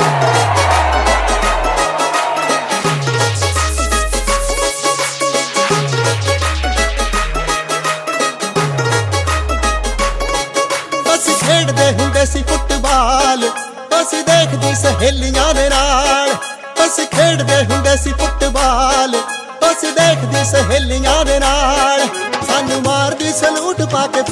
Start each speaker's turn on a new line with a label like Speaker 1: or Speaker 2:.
Speaker 1: ਖੇਡਦੇ ਹੁੰਦੇ ਸੀ ਫੁੱਟਬਾਲ, ਅਸੀਂ ਦੇਖਦੀ ਸਹੇਲੀਆਂ ਦੇ ਨਾਲ। ਅਸੀਂ ਖੇਡਦੇ ਹੁੰਦੇ ਸੀ ਫੁੱਟਬਾਲ, ਅਸੀਂ ਦੇਖਦੀ ਸਹੇਲੀਆਂ ਦੇ ਨਾਲ। ਸਾਨੂੰ ਮਾਰਦੀ ਸਲੂਟ ਪਾ ਕੇ